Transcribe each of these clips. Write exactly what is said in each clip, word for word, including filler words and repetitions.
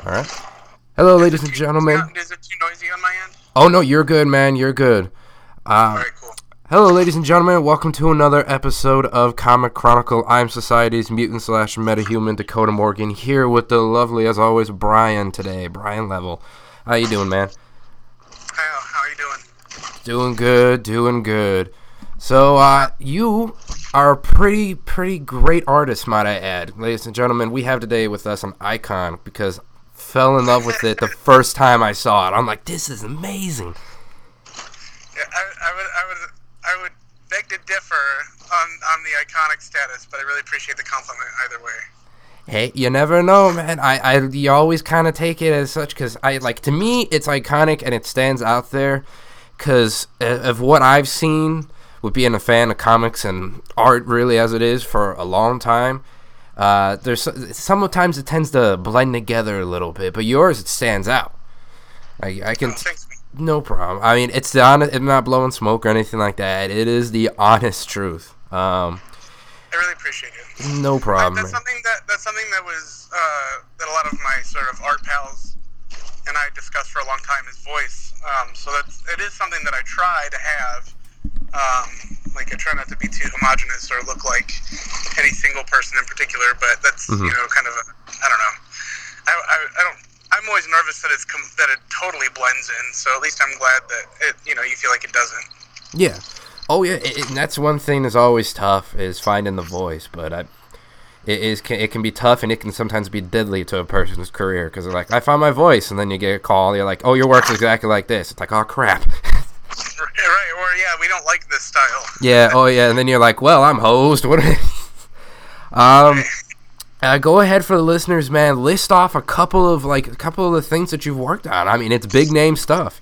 All right. Hello, Is ladies it and too gentlemen. is it too noisy on my end? Oh, no, you're good, man. You're good. All Uh, right, cool. hello, ladies and gentlemen. Welcome to another episode of Comic Chronicle. I'm Society's mutant slash metahuman Dakota Morgan, here with the lovely, as always, Brian today. Brian Level. How you doing, man? How how are you doing? Doing good, doing good. So, uh, you are a pretty, pretty great artist, might I add. Ladies and gentlemen, we have today with us an icon because fell in love with it the first time I saw it. I'm like, this is amazing. Yeah, I, I would I would I would beg to differ on on the iconic status, but I really appreciate the compliment either way. Hey, you never know, man. I, I you always kind of take it as such because I like to me it's iconic and it stands out there because of what I've seen with being a fan of comics and art really as it is for a long time. Uh, there's sometimes it tends to blend together a little bit, but yours it stands out. I I can Oh, thanks, man. no problem. I mean, it's the honest. I'm not blowing smoke or anything like that. It is the honest truth. Um, I really appreciate it. no I, problem. that's something that that's something that was uh, that a lot of my sort of art pals and I discussed for a long time is voice. Um, so that's it is something that I try to have. Um, like I try not to be too homogenous or look like any single person in particular, but that's Mhm. you know kind of a, I don't know. I, I, I don't. I'm always nervous that it's com- that it totally blends in. So at least I'm glad that it you know you feel like it doesn't. Yeah. Oh yeah, it, it- and that's one thing that's always tough is finding the voice. But I, it is can, it can be tough and it can sometimes be deadly to a person's career because they're like, I found my voice, and then you get a call, you're like, oh, your work's exactly like this. It's like, oh crap. Right, or yeah, we don't like this style. Yeah. Oh yeah, and then you're like, well, I'm host. What? um. Uh, go ahead for the listeners, man. List off a couple of like a couple of the things that you've worked on. I mean, it's big name stuff.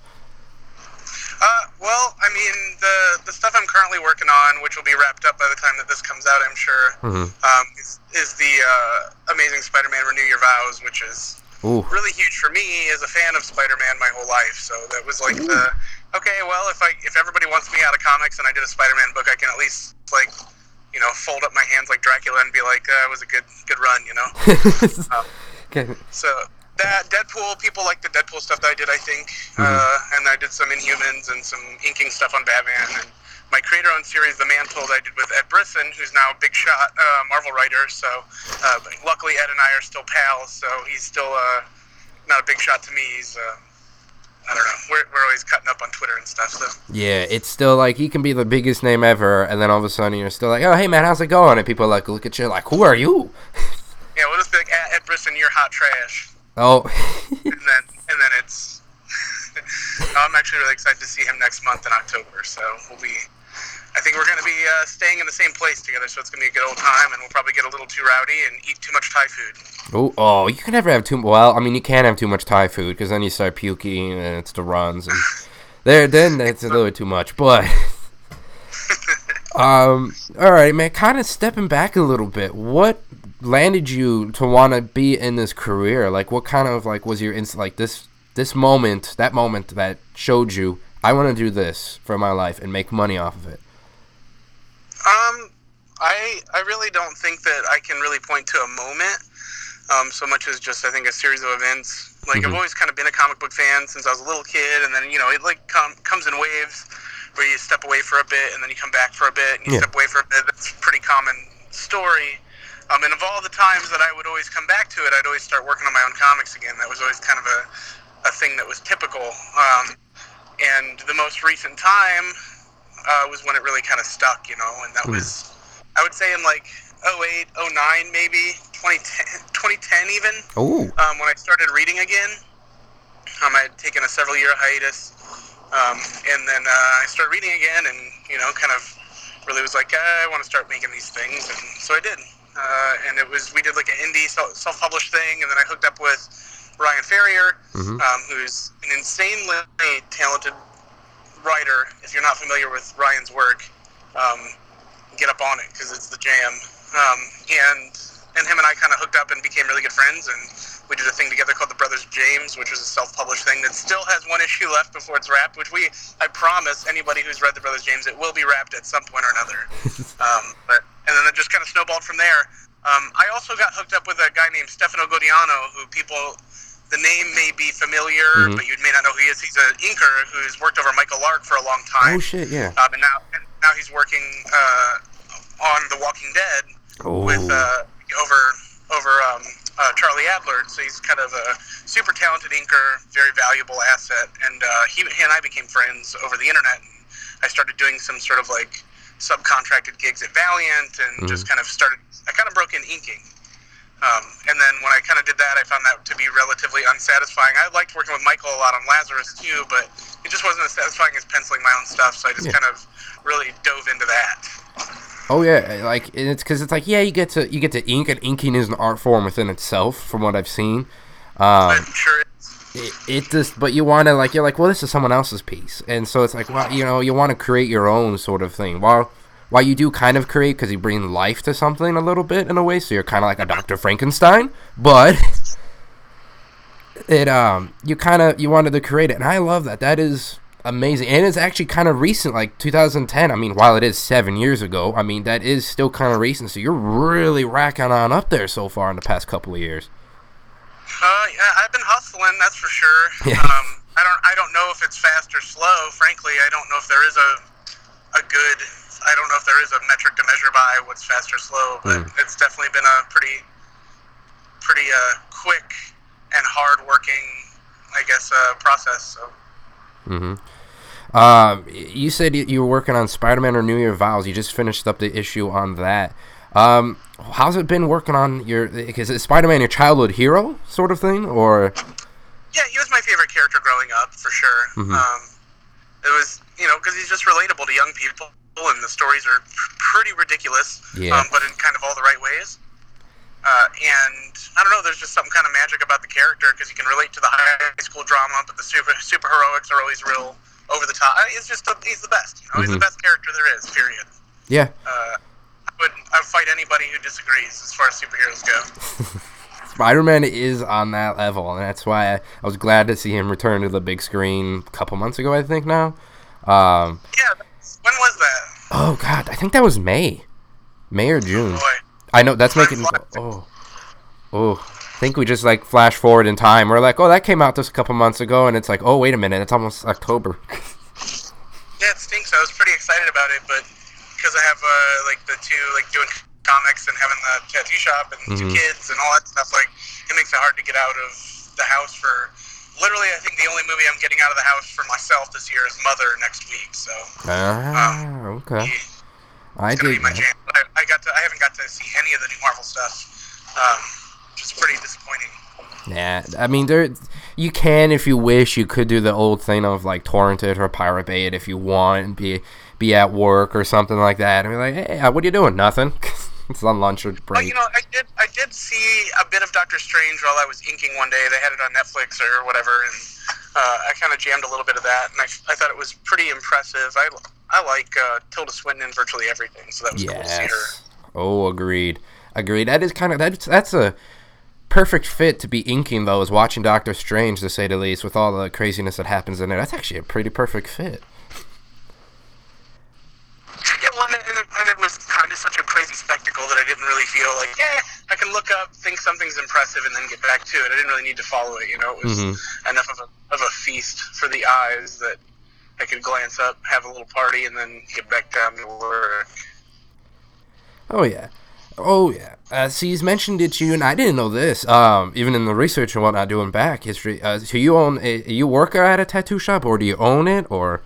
Uh, well, I mean, the the stuff I'm currently working on, which will be wrapped up by the time that this comes out, I'm sure, Mhm. um, is, is the uh, Amazing Spider-Man Renew Your Vows, which is Ooh. really huge for me as a fan of Spider-Man my whole life. So that was like the okay, well, if I if everybody wants me out of comics and I did a Spider-Man book, I can at least like you know fold up my hands like Dracula and be like, uh, it was a good good run, you know. um, Okay. So that Deadpool, people like the Deadpool stuff that I did, I think, Mhm. uh, and I did some Inhumans and some inking stuff on Batman. And my creator-owned series, The Mantled, I did with Ed Brisson, who's now a big shot uh, Marvel writer. So uh, but luckily, Ed and I are still pals. So he's still uh, not a big shot to me. He's uh, I don't know. We're we're always cutting up on Twitter and stuff. So Yeah, it's still like he can be the biggest name ever, and then all of a sudden you're still like, oh hey man, how's it going? And people like look at you like, who are you? yeah, we'll just be like, Ed Brisson, you're hot trash. Oh. and then and then it's I'm actually really excited to see him next month in October, so we'll be I think we're going to be uh, staying in the same place together, so it's going to be a good old time, and we'll probably get a little too rowdy and eat too much Thai food. Oh, oh, you can never have too. Well, I mean, you can't have too much Thai food because then you start puking and it's the runs, and there, then it's a little bit too much. But, um, all right, man. Kind of stepping back a little bit. What landed you to want to be in this career? Like, what kind of like was your ins like this this moment, that moment that showed you I want to do this for my life and make money off of it? Um, I I really don't think that I can really point to a moment, um, so much as just I think a series of events. Like Mhm. I've always kind of been a comic book fan since I was a little kid, and then you know it like com- comes in waves, where you step away for a bit and then you come back for a bit, and you Yeah. step away for a bit. That's a pretty common story. Um, and of all the times that I would always come back to it, I'd always start working on my own comics again. That was always kind of a a thing that was typical. Um, and the most recent time uh, was when it really kind of stuck, you know, and that Mm. was, I would say in like oh eight, oh nine maybe, twenty ten, twenty ten even, Oh. um, when I started reading again. Um, I had taken a several year hiatus, um, and then uh, I started reading again and, you know, kind of really was like, I want to start making these things, and so I did. Uh, and it was, we did like an indie self-published thing, and then I hooked up with Ryan Ferrier, Mhm. um, who's an insanely talented writer. If you're not familiar with Ryan's work, um, get up on it because it's the jam. Um, and and him and I kind of hooked up and became really good friends, and we did a thing together called The Brothers James, which was a self-published thing that still has one issue left before it's wrapped, which we, I promise anybody who's read The Brothers James, it will be wrapped at some point or another. um, but and then it just kind of snowballed from there. Um, I also got hooked up with a guy named Stefano Godiano, who people the name may be familiar, mm-hmm. but you may not know who he is. He's an inker who's worked over Michael Lark for a long time. Oh shit, yeah. Um, and now, and now he's working uh, on The Walking Dead oh. with uh, over over um, uh, Charlie Adler. So he's kind of a super talented inker, very valuable asset. And uh, he, he and I became friends over the internet. And I started doing some sort of like subcontracted gigs at Valiant, and mm-hmm. just kind of started. I kind of broke in inking. Um, and then when I kind of did that, I found that to be relatively unsatisfying. I liked working with Michael a lot on Lazarus too, but it just wasn't as satisfying as penciling my own stuff. So I just yeah. kind of really dove into that. Oh yeah, like it's because it's like yeah, you get to you get to ink, and inking is an art form within itself, from what I've seen. Um, I'm sure it, it just, but you want to like you're like, well, this is someone else's piece, and so it's like, well, you know, you want to create your own sort of thing. While While you do kind of create, because you bring life to something a little bit in a way, so you're kind of like a Doctor Frankenstein, but it um you kind of you wanted to create it, and I love that. That is amazing, and it's actually kind of recent, like two thousand ten. I mean, while it is seven years ago, I mean that is still kind of recent. So you're really racking on up there so far in the past couple of years. Uh, yeah, I've been hustling, that's for sure. Yeah. Um, I don't I don't know if it's fast or slow. Frankly, I don't know if there is a a good. I don't know if there is a metric to measure by what's fast or slow, but mm. it's definitely been a pretty, pretty uh, quick and hard-working, I guess, uh, process. So. Mm-hmm. Um, you said you were working on Spider-Man or New Year Vows. You just finished up the issue on that. Um, how's it been working on your? Is it Spider-Man your childhood hero sort of thing, or? Yeah, he was my favorite character growing up for sure. Mm-hmm. Um, it was, you know, because he's just relatable to young people. And the stories are pretty ridiculous, yeah. um, but in kind of all the right ways. Uh, and I don't know, there's just something kind of magic about the character because you can relate to the high school drama, but the super super heroics are always real over the top. I mean, it's just a, he's the best. You know, mm-hmm. He's the best character there is. Period. Yeah. Uh, I would I would fight anybody who disagrees as far as superheroes go. Spider-Man is on that level, and that's why I, I was glad to see him return to the big screen a couple months ago. I think now. Um, yeah. When was that? Oh God, I think that was May, May or June. Oh, boy. I know that's making. Oh, oh. I think we just like flash forward in time. We're like, oh, that came out just a couple months ago, and it's like, oh, wait a minute, it's almost October. Yeah, it stinks. I was pretty excited about it, but because I have uh, like the two, like doing comics and having the tattoo shop and mm-hmm. two kids and all that stuff, like it makes it hard to get out of the house for. Literally, I think the only movie I'm getting out of the house for myself this year is Mother next week. So, ah, um, okay. Yeah, I did. My jam. I, I got to. I haven't got to see any of the new Marvel stuff, um, which is pretty disappointing. Yeah, I mean, there. You can, if you wish, you could do the old thing of like torrent it or Pirate Bay it if you want, and be be at work or something like that, and be like, hey, what are you doing? Nothing. It's on lunch or break. Well, you know, I did. I did see a bit of Doctor Strange while I was inking one day. They had it on Netflix or whatever, and uh, I kind of jammed a little bit of that, and I, I thought it was pretty impressive. I, I like uh, Tilda Swinton in virtually everything, so that was yes. cool to see her. Oh, agreed, agreed. That is kind of that's that's a perfect fit to be inking though. Is watching Doctor Strange, to say the least, with all the craziness that happens in there. That's actually a pretty perfect fit. Yeah, well, and it, and it was kind of such a crazy spectacle that I didn't really feel like, yeah, I can look up, think something's impressive, and then get back to it. I didn't really need to follow it, you know. It was mm-hmm. enough of a of a feast for the eyes that I could glance up, have a little party, and then get back down to work. Oh, yeah. Oh, yeah. Uh, see, he's mentioned it to you, and I didn't know this, um, even in the research and whatnot, doing back history. Uh, so you own, a, you work at a tattoo shop, or do you own it, or...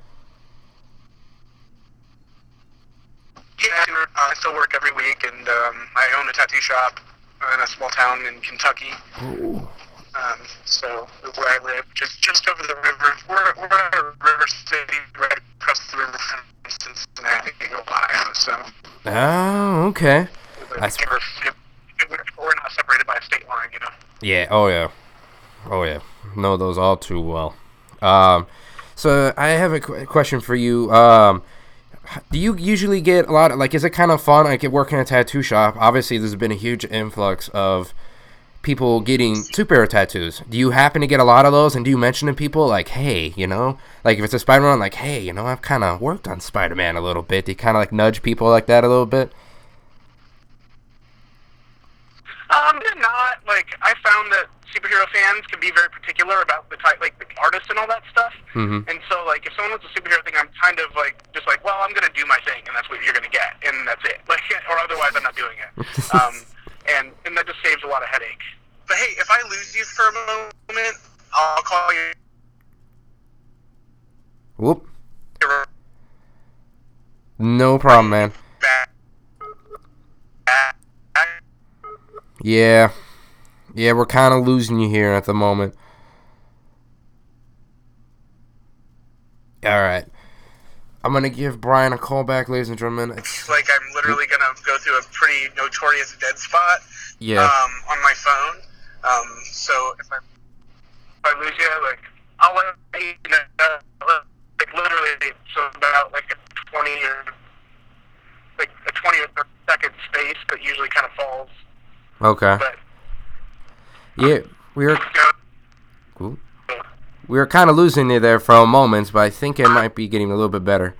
Yeah, I still work every week, and um, I own a tattoo shop in a small town in Kentucky. Ooh. Um, so where I live, just just over the river. We're we're at a river city right across the river from Cincinnati, Ohio. So. Oh, okay. That's... We're not separated by a state line, you know. Yeah. Oh yeah. Oh yeah. Know those all too well. Um, so I have a qu- question for you. Um. Do you usually get a lot of, like, is it kind of fun, like, working in a tattoo shop? Obviously, there's been a huge influx of people getting superhero tattoos. Do you happen to get a lot of those, and do you mention to people, like, hey, you know, like, if it's a Spider-Man, like, hey, you know, I've kind of worked on Spider-Man a little bit. Do you kind of, like, nudge people like that a little bit? Um, not. Like, I found that superhero fans can be very particular about the type, like the artists and all that stuff. Mm-hmm. And so, like, if someone wants a superhero thing, I'm kind of like just like, well, I'm gonna do my thing, and that's what you're gonna get, and that's it. Like, or otherwise, I'm not doing it. um, and and that just saves a lot of headache. But hey, if I lose you for a moment, I'll call you. Whoop. No problem, man. Back. Back. Back. Yeah. Yeah, we're kind of losing you here at the moment. Alright. I'm going to give Brian a call back, ladies and gentlemen. It's like I'm literally going to go through a pretty notorious dead spot yeah. um, on my phone. Um, so if I, if I lose you, like, I'll let you know, like, literally, so about, like, a twenty or, like, a twenty or thirty second space that usually kind of falls. Okay. But, yeah, we were... Cool. We were kind of losing you there for a moment, but I think it might be getting a little bit better.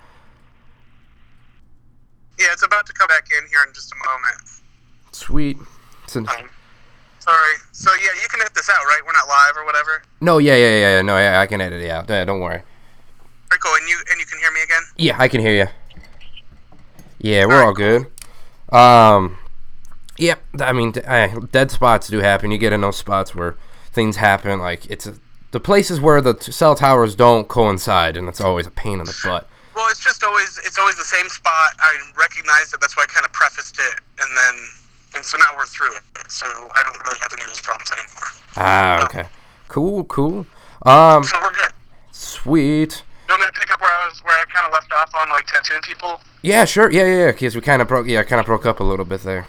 Yeah, it's about to come back in here in just a moment. Sweet. So, um, sorry. So, yeah, you can edit this out, right? We're not live or whatever? No, yeah, yeah, yeah. No, yeah, I can edit it out. Yeah, don't worry. All right, cool. And you, and you can hear me again? Yeah, I can hear you. Yeah, we're all, all good. Um, yeah, I mean, uh, dead spots do happen. You get in those spots where things happen. Like, it's a, the places where the t- cell towers don't coincide, and it's always a pain in the butt. Well, it's just always it's always the same spot. I recognize it. That's why I kind of prefaced it, and then and so now we're through it. So I don't really have any of those problems anymore. Ah, okay, cool, cool. Um, so we're good. Sweet. You want me to pick up where I was, where I kind of left off on like tattooing people? Yeah, sure. Yeah, yeah, yeah. Because we kind of broke. Yeah, kind of broke up a little bit there.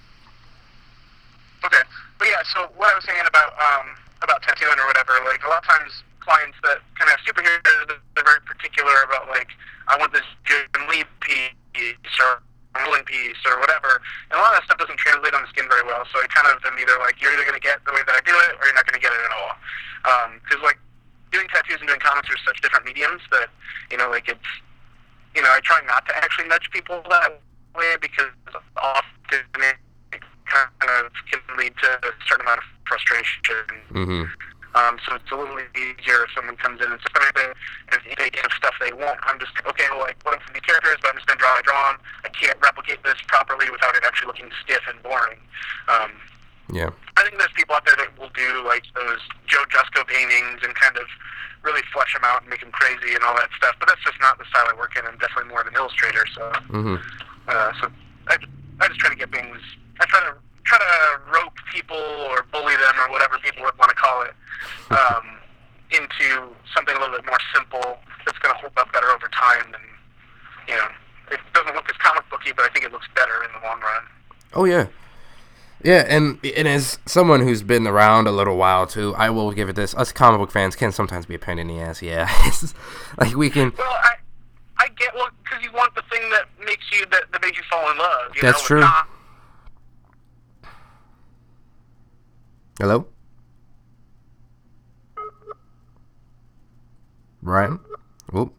Okay, but yeah. So what I was saying about um about tattooing or whatever, like a lot of times clients that kind of have superheroes, they're very particular about like, I want this Jim Lee piece or rolling piece or whatever, and a lot of that stuff doesn't translate on the skin very well. So I kind of am either like, you're either going to get the way that I do it, or you're not going to get it at all. Because um, like doing tattoos and doing comics are such different mediums that, you know, like it's, you know, I try not to actually nudge people that way because often it kind of can lead to a certain amount of frustration. Mm-hmm. Um, so it's a little easier if someone comes in and says, if they give stuff they want, I'm just, okay, well, like, what are these characters, but I'm just going to draw I draw them. I can't replicate this properly without it actually looking stiff and boring. Um, yeah. I think there's people out there that will do, like, those Joe Jusko paintings and kind of really flesh them out and make them crazy and all that stuff, but that's just not the style I work in. I'm definitely more of an illustrator, so, mm-hmm. uh, so I, I just try to get things, I try to try to rope people or bully them or whatever people would want to call it um, into something a little bit more simple that's going to hold up better over time. And, you know, it doesn't look as comic booky, but I think it looks better in the long run. Oh, yeah. Yeah, and and as someone who's been around a little while, too, I will give it this. Us comic book fans can sometimes be a pain in the ass, yeah. Like, we can... Well, I, I get, well, because you want the thing that makes you, that, that makes you fall in love. You That's know, true. Not, Hello? Ryan? Whoop.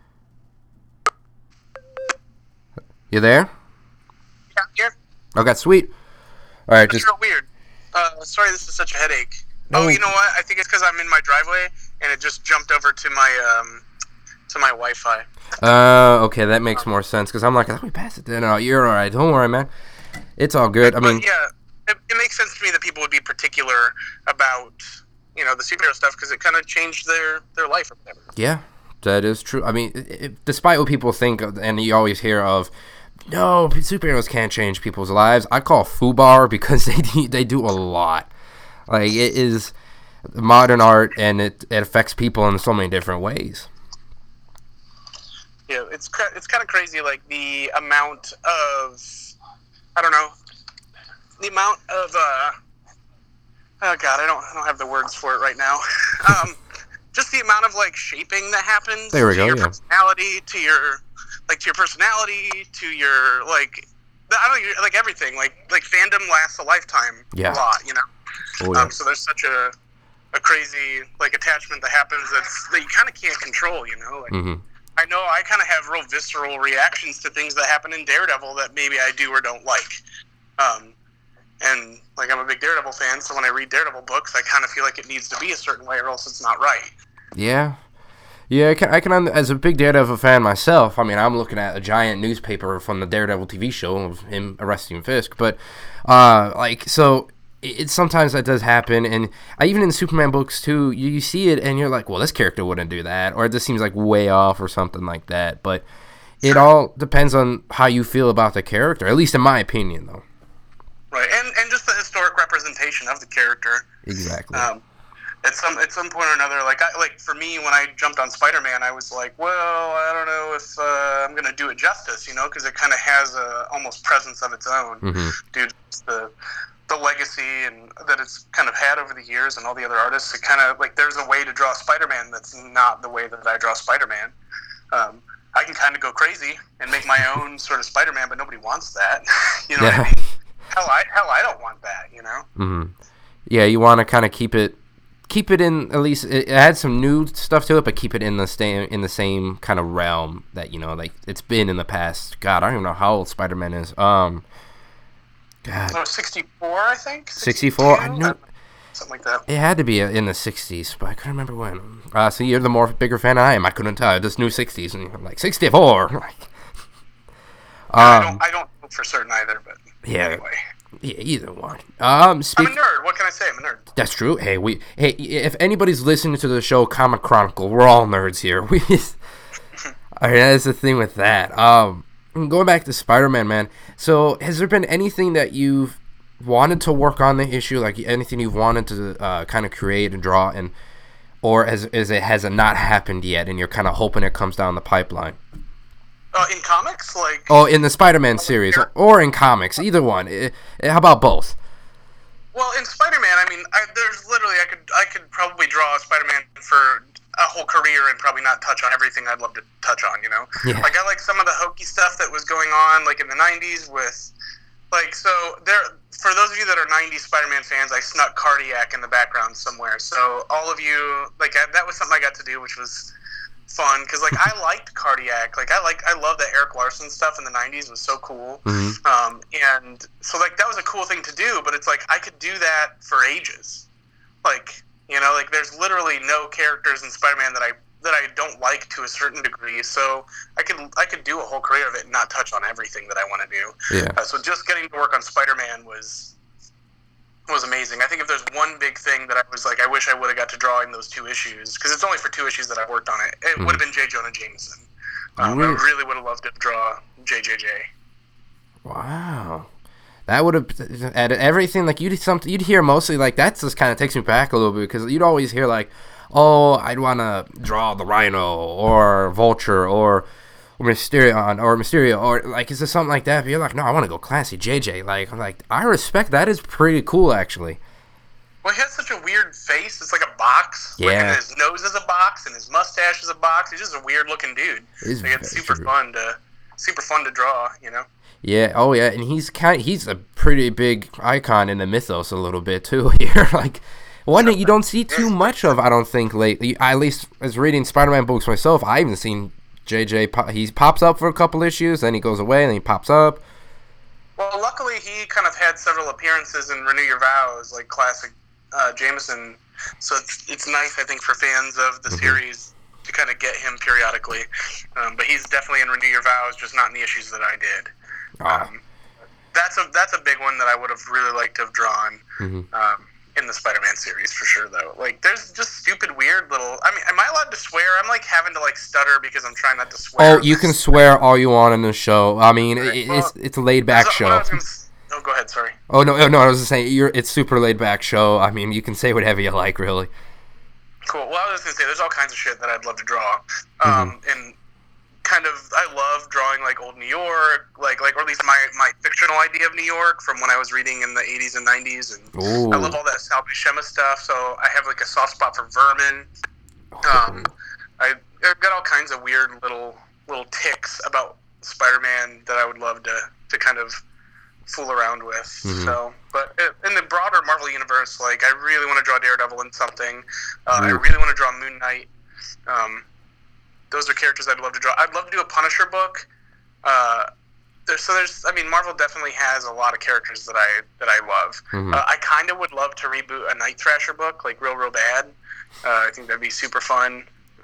You there? Yeah, here. Okay, sweet. All right, That's just... real weird. Uh, sorry, this is such a headache. No. Oh, you know what? I think it's because I'm in my driveway, and it just jumped over to my, um, to my Wi-Fi. Uh, okay, that makes more sense, because I'm like, I thought we passed it there. No, you're all right. Don't worry, man. It's all good. I mean... But, yeah. It, it makes sense to me that people would be particular about, you know, the superhero stuff because it kind of changed their, their life or whatever. Yeah, that is true. I mean, it, it, despite what people think, and you always hear of, no, superheroes can't change people's lives. I call FUBAR because they do, they do a lot. Like, it is modern art, and it, it affects people in so many different ways. Yeah, it's it's kind of crazy, like, the amount of, I don't know, the amount of, uh, oh god, I don't, I don't have the words for it right now. Um, just the amount of like shaping that happens there we to go, your yeah. personality, to your, like to your personality, to your like, I don't know, like everything. Like like fandom lasts a lifetime. Yeah. A lot, you know. Oh, yeah. Um, so there's such a a crazy like attachment that happens that's that you kind of can't control, you know. Like, mm-hmm. I know I kind of have real visceral reactions to things that happen in Daredevil that maybe I do or don't like. Um, And like I'm a big Daredevil fan, so when I read Daredevil books, I kind of feel like it needs to be a certain way, or else it's not right. Yeah. Yeah, I can, I can, as a big Daredevil fan myself, I mean, I'm looking at a giant newspaper from the Daredevil T V show of him arresting Fisk, but, uh, like, so, it, it sometimes that does happen, and I, even in Superman books, too, you, you see it, and you're like, well, this character wouldn't do that, or it just seems like way off, or something like that, but it all depends on how you feel about the character, at least in my opinion, though. Right, and, and just the historic representation of the character. Exactly. Um, At some at some point or another, like I, like for me, when I jumped on Spider-Man, I was like, well, I don't know if uh, I'm gonna do it justice, you know, because it kind of has a almost presence of its own, Mm-hmm. due to the the legacy and that it's kind of had over the years, and all the other artists. It kind of like there's a way to draw Spider-Man that's not the way that I draw Spider-Man. Um, I can kind of go crazy and make my own sort of Spider-Man, but nobody wants that. You know Yeah. what I mean? Hell, I hell, I don't want that. You know. Mm-hmm. Yeah, you want to kind of keep it. Keep it in, at least it adds some new stuff to it, but keep it in the same in the same kind of realm that, you know, like it's been in the past. God, I don't even know how old Spider-Man is. Um, God, Oh, sixty-four, I think. sixty-four. I knew Something like that. it had to be in the sixties, but I couldn't remember when. Uh, so you're the more bigger fan I am. I couldn't tell. I just knew sixties, and I'm like sixty-four. Like, I um, don't. I don't know for certain either, but yeah. anyway. Yeah, either one. Um, speak- I'm a nerd. What can I say? I'm a nerd. That's true. Hey, we. Hey, if anybody's listening to the show Comic Chronicle, we're all nerds here. We. All right, that's the thing with that. Um, going back to Spider-Man, man. So, has there been anything that you've wanted to work on the issue, like anything you've wanted to uh, kind of create and draw, and or has is it has it not happened yet, and you're kind of hoping it comes down the pipeline? Uh, in comics, like Oh, in the Spider-Man series, or in comics, either one. Eh, eh, How about both? well, in Spider-Man, I mean, I, there's literally I could I could probably draw a Spider-Man for a whole career and probably not touch on everything I'd love to touch on. You know, Yeah. like I like some of the hokey stuff that was going on, like in the nineties with, like, so there. For those of you that are nineties Spider-Man fans, I snuck Cardiac in the background somewhere. So all of you, like, I, that was something I got to do, which was fun because like I liked Cardiac, like I like I love that Eric Larson stuff in the nineties was so cool. Mhm. Um, and so like that was a cool thing to do, but it's like I could do that for ages. Like, you know, like there's literally no characters in Spider-Man that I that I don't like to a certain degree. So I could I could do a whole career of it and not touch on everything that I want to do. Yeah. Uh, so just getting to work on Spider-Man was was amazing. I think if there's one big thing that I was like, I wish I would have got to draw in those two issues, because it's only for two issues that I worked on it. It Mhm. would have been J. Jonah Jameson. Um, Really? I really would have loved to draw J J J. Wow, that would have added everything. Like you'd something you'd hear mostly like that. Just kind of takes me back a little bit because you'd always hear like, "Oh, I'd want to draw the Rhino or Vulture or or Mysterio or Mysterio or like is there something like that?" But you're like, "No, I want to go classy, J J." Like I'm like, I respect that. Is pretty cool actually. Well, he has such a weird face. It's like a box. Like, Yeah. and his nose is a box, and his mustache is a box. He's just a weird looking dude. It is Like, it's very super true. fun to super fun to draw. You know. Yeah. Oh yeah, and he's kind. He's a pretty big icon in the mythos a little bit too. Here, like. One that you don't see too much of, I don't think, lately. I, at least, as reading Spider-Man books myself, I haven't seen J J. Pop, he pops up for a couple issues, then he goes away, and then he pops up. Well, luckily he kind of had several appearances in Renew Your Vows, like classic uh, Jameson. So it's it's nice, I think, for fans of the Mhm. series to kind of get him periodically. Um, but he's definitely in Renew Your Vows, just not in the issues that I did. Ah. Um, that's a that's a big one that I would have really liked to have drawn. Mhm. Um, in the Spider-Man series for sure, though. Like, there's just stupid, weird little. I mean, am I allowed to swear? I'm like having to like stutter because I'm trying not to swear. Oh, you can swear all you want in the show. I mean, it, it's Well, it's a laid back What I show. was gonna s- Oh, go ahead. Sorry. Oh no, no, I was just saying, you're it's super laid back show. I mean, you can say whatever you like, really. Cool. Well, I was just gonna say, there's all kinds of shit that I'd love to draw. Um, and kind of, I love drawing like old New York, like like or at least my my fictional idea of New York from when I was reading in the eighties and nineties, and Ooh. I love all that Sal Buscema stuff. So I have like a soft spot for Vermin. Um, I, I've got all kinds of weird little little ticks about Spider-Man that I would love to to kind of fool around with. Mhm. So, but in the broader Marvel universe, like I really want to draw Daredevil in something. Uh, I Mhm. really want to draw Moon Knight. Um, those are characters I'd love to draw. I'd love to do a Punisher book. Uh, there's so there's I mean Marvel definitely has a lot of characters that I that I love. Mhm. Uh, I kind of would love to reboot a Night Thrasher book, like real real bad. Uh, I think that'd be super fun.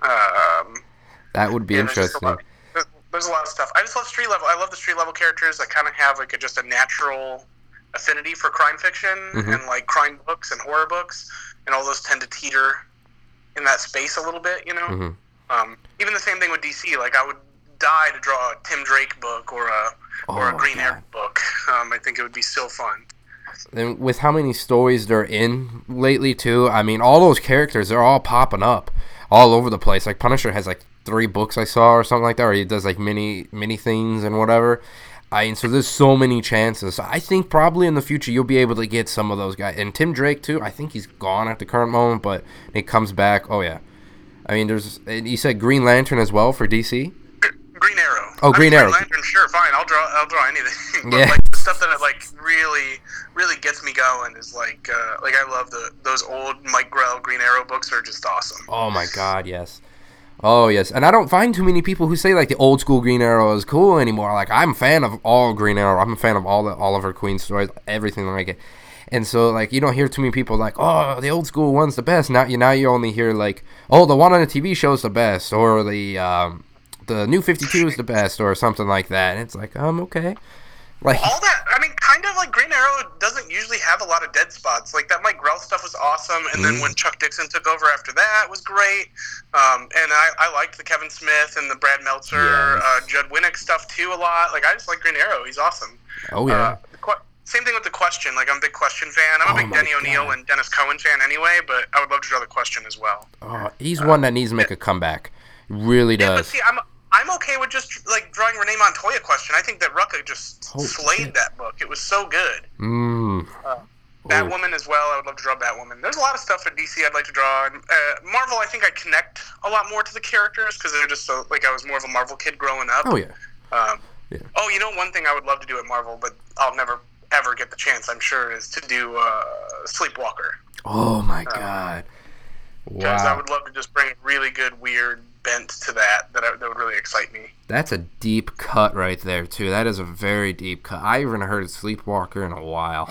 Um, That would be yeah, there's just a interesting. lot- There's, there's a lot of stuff. I just love street level. I love the street level characters that kind of have like a, just a natural affinity for crime fiction Mhm. and like crime books and horror books, and all those tend to teeter in that space a little bit, you know. Mhm. Um, even the same thing with D C. Like I would die to draw a Tim Drake book or a or Oh a my Green God. Arrow book. Um, I think it would be so fun. And with how many stories they're in lately too, I mean, all those characters, they're all popping up all over the place. Like Punisher has like three books I saw or something like that, or he does like mini mini things and whatever. I and so there's so many chances. I think probably in the future you'll be able to get some of those guys. And Tim Drake too. I think he's gone at the current moment, but it comes back. Oh yeah. I mean, there's. And you said Green Lantern as well for D C. G- Green Arrow. Oh, I Green mean, Arrow. Green Lantern, sure, fine. I'll draw. I'll draw anything. But Yeah. like the stuff that it, like really, really gets me going is like, uh, like I love the those old Mike Grell Green Arrow books are just awesome. Oh my God, yes. Oh yes, and I don't find too many people who say like the old school Green Arrow is cool anymore. Like I'm a fan of all Green Arrow. I'm a fan of all the Oliver Queen stories, everything like it. And so like you don't hear too many people like, oh, the old school one's the best. Now you now you only hear like, oh, the one on the T V show's the best, or the um, the New fifty-two is the best, or something like that. And it's like, um, okay, like All that, I mean, kind of like Green Arrow doesn't usually have a lot of dead spots. Like that Mike Grell stuff was awesome, and then Mm. when Chuck Dixon took over after that, it was great. Um, and I, I liked the Kevin Smith and the Brad Meltzer, Yes. uh, Judd Winnick stuff too a lot. Like I just like Green Arrow; he's awesome. oh yeah, Uh, the que- same thing with the Question. Like I'm a big Question fan. I'm a Oh big my Denny O'Neil God. and Dennis Cohen fan anyway, but I would love to draw the Question as well. oh, he's one that needs to make a comeback. Really Yeah, but does. see, I'm I'm okay with just like drawing Renee Montoya Question. I think that Rucka just Oh, slayed shit. that book. It was so good. Mmm. Batwoman as well. I would love to draw Batwoman. There's a lot of stuff at D C I'd like to draw. And, uh, Marvel, I think I connect a lot more to the characters because they're just so, like I was more of a Marvel kid growing up. Oh yeah. Um, Yeah. Oh, you know, one thing I would love to do at Marvel, but I'll never ever get the chance, I'm sure, is to do uh, Sleepwalker. Oh my God. Because I Wow. would love to just bring a really good, weird bent to that that, I, that would really excite me. That's a deep cut right there too. That is a very deep cut. I haven't heard of Sleepwalker in a while.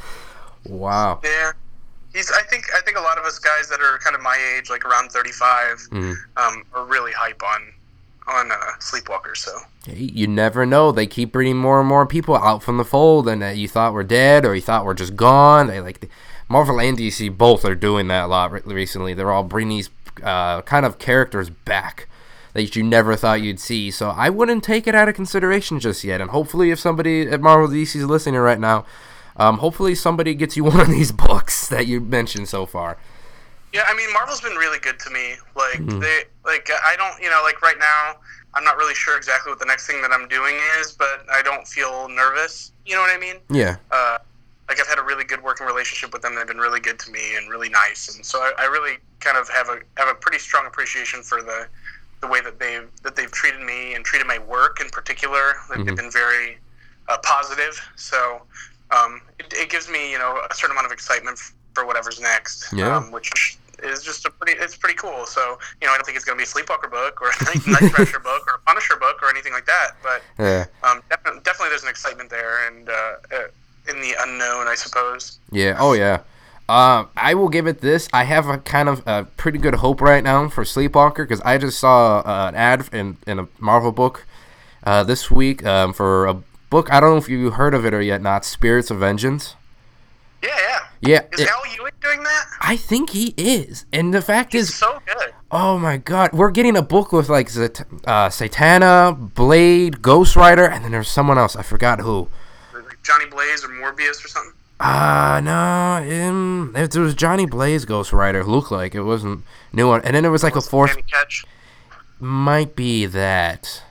Wow. Yeah. He's. I think. I think a lot of us guys that are kind of my age, like around thirty-five, Mm. um, are really hype on on uh, Sleepwalker. So You never know. They keep bringing more and more people out from the fold, and that you thought were dead or you thought were just gone. They like Marvel and D C both are doing that a lot re- recently. They're all bringing these uh, kind of characters back that you never thought you'd see. So I wouldn't take it out of consideration just yet. And hopefully, if somebody at Marvel D C is listening right now, um, hopefully somebody gets you one of these books that you mentioned so far. yeah, I mean, Marvel's been really good to me. Like Mhm. they, like I don't, you know, like right now, I'm not really sure exactly what the next thing that I'm doing is, but I don't feel nervous. You know what I mean? Yeah. Uh, like I've had a really good working relationship with them. They've been really good to me and really nice, and so I, I really kind of have a have a pretty strong appreciation for the the way that they've that they've treated me and treated my work in particular. Like, Mhm. They've been very uh, positive. So um, it, it gives me, you know, a certain amount of excitement f- for whatever's next. Yeah. Um, which is just a pretty it's pretty cool. So you know, I don't think it's going to be a Sleepwalker book or a Night, Night Thrasher book or a Punisher book or anything like that. But Yeah. um, definitely, definitely there's an excitement there and uh, uh, in the unknown, I suppose. Yeah. Oh, yeah. Um, I will give it this. I have a kind of a pretty good hope right now for Sleepwalker because I just saw uh, an ad in, in a Marvel book uh, this week um, for a book. I don't know if you heard of it or yet not. Spirits of Vengeance. Yeah, yeah. Yeah. Is it- Al Ewing doing that? I think he is. And the fact He's is, so good. oh my God, we're getting a book with like Zat- uh, Satana, Blade, Ghost Rider, and then there's someone else. I forgot who. Like Johnny Blaze or Morbius or something. Uh, no, um, it was Johnny Blaze Ghost Rider. Looked like it wasn't new one, and then there was like a fourth. Danny Ketch. Might be that.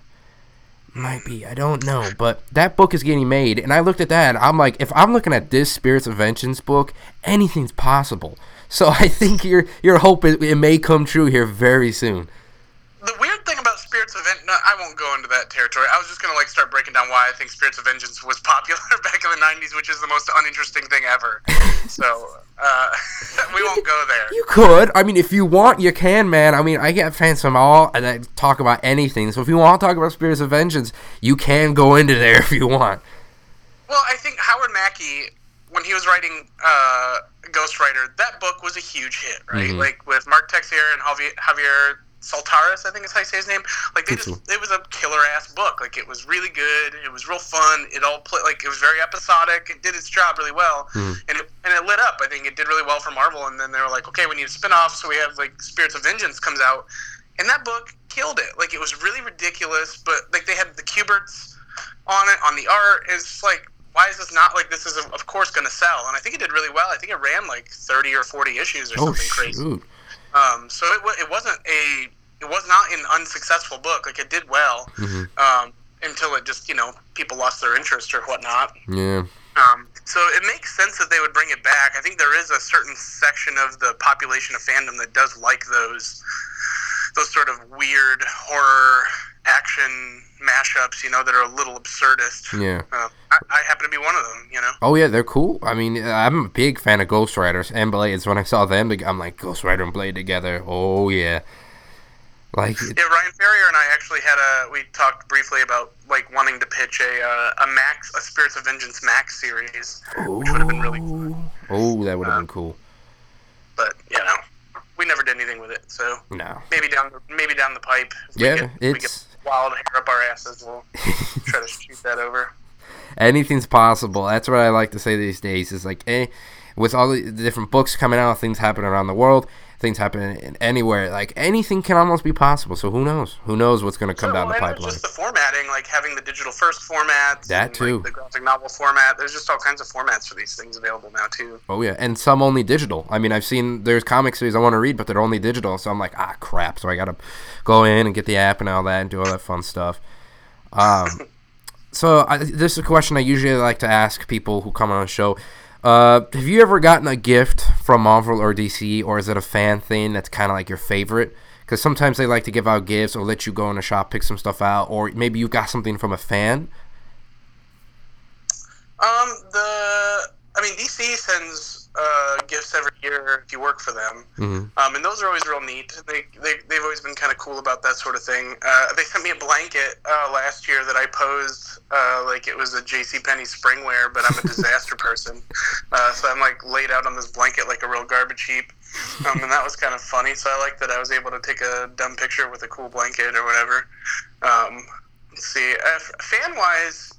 Might be. I don't know, but that book is getting made, and I looked at that. And I'm like, if I'm looking at this Spirits of Vengeance book, anything's possible. So I think your your hope is, it may come true here very soon. The weird thing about Spirits of Vengeance, I won't go into that territory. I was just gonna like start breaking down why I think Spirits of Vengeance was popular back in the nineties, which is the most uninteresting thing ever. So uh, we won't go there. You could. I mean, if you want, you can, man. I mean, I get fans from all and I talk about anything. So if you want to talk about Spirits of Vengeance, you can go into there if you want. Well, I think Howard Mackie, when he was writing uh, Ghost Rider, that book was a huge hit, right? Mm-hmm. Like with Mark Texier and Javier. Javier Saltaris, I think is how you say his name. Like they just, it was a killer ass book. Like it was really good. It was real fun. It all played like it was very episodic. It did its job really well, mm. and it and it lit up. I think it did really well for Marvel. And then they were like, okay, we need a spinoff, so we have like Spirits of Vengeance comes out, and that book killed it. Like it was really ridiculous, but like they had the Kuberts on it on the art. It's like, why is this not like this is of course going to sell? And I think it did really well. I think it ran like thirty or forty issues or oh, something shoot. crazy. Um, so it it wasn't a it was not an unsuccessful book. Like it did well mm-hmm. um, until it just you know people lost their interest or whatnot. Yeah. Um, so it makes sense that they would bring it back. I think there is a certain section of the population of fandom that does like those those sort of weird horror action mashups, you know, that are a little absurdist. Yeah. Uh, I, I happen to be one of them, you know. Oh, yeah, they're cool. I mean, I'm a big fan of Ghost Riders and Blades. When I saw them, I'm like, Ghost Rider and Blade together. Oh, yeah. Like, yeah, Ryan Ferrier and I actually had a, we talked briefly about, like, wanting to pitch a uh, a Max, a Spirits of Vengeance Max series, ooh. which would have been really fun. Oh, that would have uh, been cool. But, you know, we never did anything with it, so no. maybe down the, maybe down the pipe. If yeah, we get, it's... we get wild hair up our asses, we'll try to shoot that over. Anything's possible. That's what I like to say these days. Is like, eh, with all the different books coming out, things happen around the world, things happen in anywhere. Like anything can almost be possible. So who knows? Who knows what's going to come so, down the and pipeline? Just the formatting, like having the digital first format, that and, too. Like, the graphic novel format. There's just all kinds of formats for these things available now too. Oh yeah, and some only digital. I mean, I've seen there's comic series I want to read, but they're only digital. So I'm like, ah, crap. So I got to go in and get the app and all that and do all that fun stuff. Um. So I, this is a question I usually like to ask people who come on a show. Uh, have you ever gotten a gift from Marvel or D C, or is it a fan thing that's kind of like your favorite? Because sometimes they like to give out gifts or let you go in a shop, pick some stuff out, or maybe you got something from a fan. Um, the I mean, D C sends uh, gifts every year if you work for them, mm-hmm. um, and those are always real neat. They they they've always been kind of cool about that sort of thing. Uh, they sent me a blanket uh, last year that I posed uh, like it was a JCPenney springwear, but I'm a disaster person, uh, so I'm like laid out on this blanket like a real garbage heap, um, and that was kind of funny. So I like that I was able to take a dumb picture with a cool blanket or whatever. Um, let's see, uh, fan wise.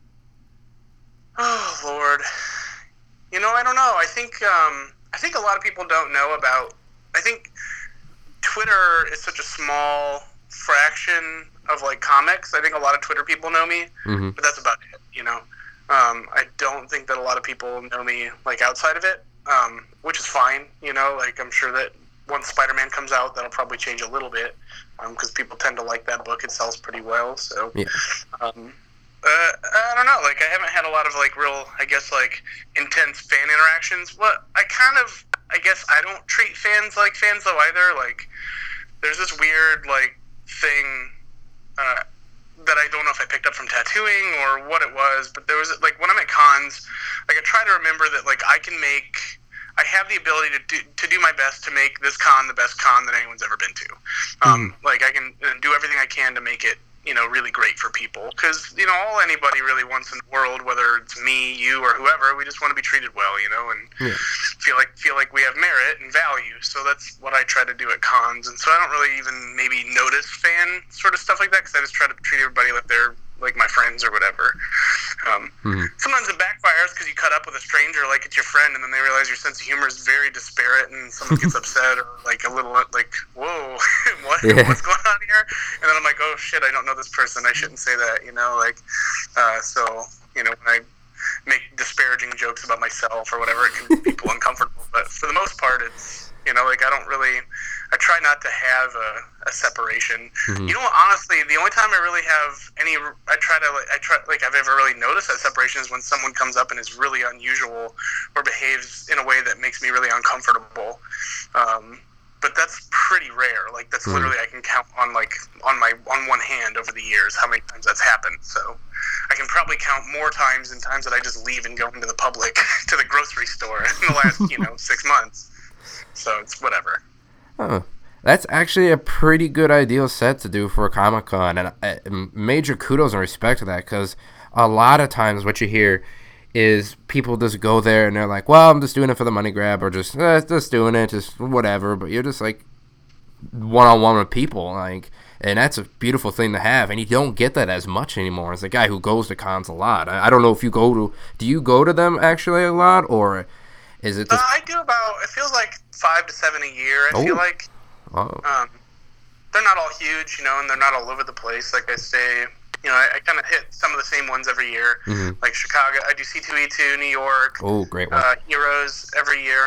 Oh Lord, you know I don't know. I think um, I think a lot of people don't know about. I think Twitter is such a small fraction of like comics. I think a lot of Twitter people know me, mm-hmm. but that's about it. You know, um, I don't think that a lot of people know me like outside of it, um, which is fine. You know, like I'm sure that once Spider-Man comes out, that'll probably change a little bit because um, people tend to like that book. It sells pretty well, so. Yeah. Um, Uh, I don't know. Like, I haven't had a lot of like real, I guess, like intense fan interactions. But I kind of, I guess, I don't treat fans like fans though either. Like, there's this weird like thing uh, that I don't know if I picked up from tattooing or what it was. But there was like when I'm at cons, like I try to remember that like I can make. I have the ability to do to do my best to make this con the best con that anyone's ever been to. Um, mm. Like I can do everything I can to make it. You know, really great for people because you know all anybody really wants in the world, whether it's me, you, or whoever, we just want to be treated well, you know, and yeah. feel like feel like we have merit and value. So that's what I try to do at cons, and so I don't really even maybe notice fan sort of stuff like that because I just try to treat everybody like they're like my friends or whatever. Um, mm-hmm. Sometimes it backfires because you cut up with a stranger like it's your friend, and then they realize your sense of humor is very disparate, and someone gets upset or like a little like, whoa, what, yeah. what's going on here? And then I'm like, oh shit, I don't know this person. I shouldn't say that, you know, like, uh, so you know when I make disparaging jokes about myself or whatever, it can make people uncomfortable. But for the most part, it's you know like I don't really. I try not to have a, a separation. Mm-hmm. You know what? Honestly, the only time I really have any, I try to, like, I try, like, I've ever really noticed that separation is when someone comes up and is really unusual or behaves in a way that makes me really uncomfortable. Um, but that's pretty rare. Like that's Mm. literally I can count on like on my on one hand over the years how many times that's happened. So I can probably count more times than times that I just leave and go into the public to the grocery store in the last you know six months. So it's whatever. Huh. That's actually a pretty good ideal set to do for a Comic Con, and uh, major kudos and respect to that, because a lot of times what you hear is people just go there and they're like, well, I'm just doing it for the money grab, or just eh, just doing it, just whatever. But you're just like one-on-one with people, like, and that's a beautiful thing to have, and you don't get that as much anymore. As a guy who goes to cons a lot, I, I don't know if you go to, do you go to them actually a lot, or is it just? Uh, I do about, it feels like five to seven a year. I Oh. feel like Oh. um, they're not all huge, you know, and they're not all over the place. Like I say. You know, I, I kind of hit some of the same ones every year, Mm-hmm. like Chicago. I do C two E two, New York, Oh, great one. uh, Heroes every year.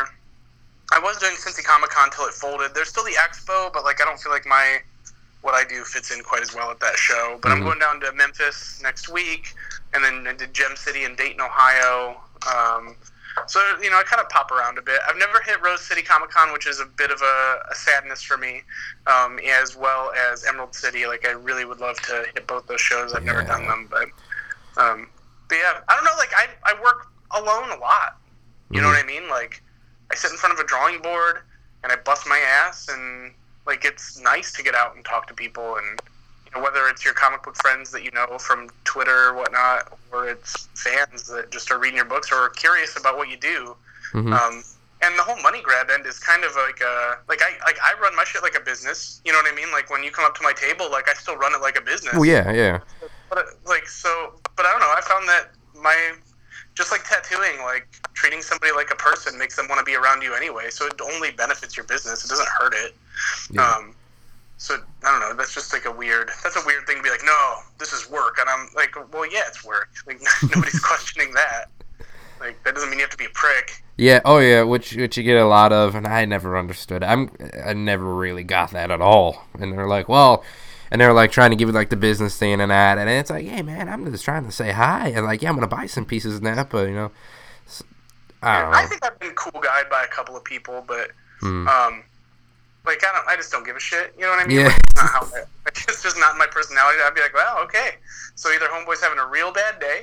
I was doing Cincy Comic Con until it folded. There's still the Expo, but like I don't feel like my what I do fits in quite as well at that show. But Mm-hmm. I'm going down to Memphis next week, and then I did Gem City in Dayton, Ohio. Um, so you know, I kind of pop around a bit. I've never hit Rose City Comic Con, which is a bit of a, a sadness for me, um, as well as Emerald City. Like I really would love to hit both those shows. I've never Yeah. done them, but um, but yeah, I don't know. Like I I work alone a lot. You know Mhm. what I mean? Like I sit in front of a drawing board and I bust my ass, and like it's nice to get out and talk to people, and you know, whether it's your comic book friends that you know from Twitter or whatnot, or it's fans that just are reading your books or are curious about what you do. Mhm. Um, and the whole money grab end is kind of like a like I like I run my shit like a business. You know what I mean? Like when you come up to my table, like I still run it like a business. Oh yeah, yeah. But uh, like so, but I don't know. I found that my just like tattooing, like treating somebody like a person makes them want to be around you anyway. So it only benefits your business. It doesn't hurt it. Yeah. Um, so I don't know. That's just like a weird. That's a weird thing to be like. No, this is work, and I'm like, well, yeah, it's work. Like nobody's questioning that. Like that doesn't mean you have to be a prick. Yeah, oh yeah, which which you get a lot of, and I never understood. I'm I never really got that at all. And they're like, well, and they're like trying to give it like the business thing and that, and it's like, hey man, I'm just trying to say hi, and like, yeah, I'm gonna buy some pieces of that, but you know, s- I don't know. I think I've been cool guyed by a couple of people, but Hmm. um, like I don't. I just don't give a shit. You know what I mean? Yeah. Like, it's not how I, like, it's just not my personality. I'd be like, well, okay. So either homeboy's having a real bad day,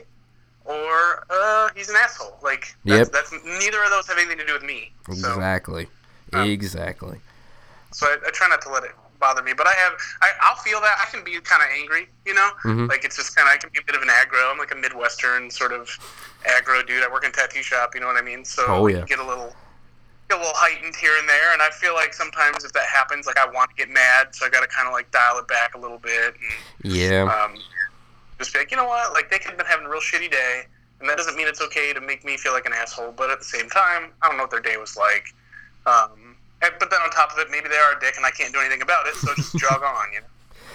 or uh, he's an asshole. Like that's, Yep. that's neither of those have anything to do with me. So, Exactly, um, exactly. so I, I try not to let it bother me. But I have, I, I'll feel that. I can be kind of angry. You know, Mhm. like it's just kind of. I can be a bit of an aggro. I'm like a Midwestern sort of aggro dude. I work in a tattoo shop. You know what I mean? So Oh, I yeah. can get a little. Get a little heightened here and there, and I feel like sometimes if that happens, like I want to get mad, so I got to kind of like dial it back a little bit, and Yeah, um, just be like, you know what, like they could have been having a real shitty day, and that doesn't mean it's okay to make me feel like an asshole. But at the same time, I don't know what their day was like. Um, and, but then on top of it, maybe they are a dick, and I can't do anything about it, so just jog on, you know.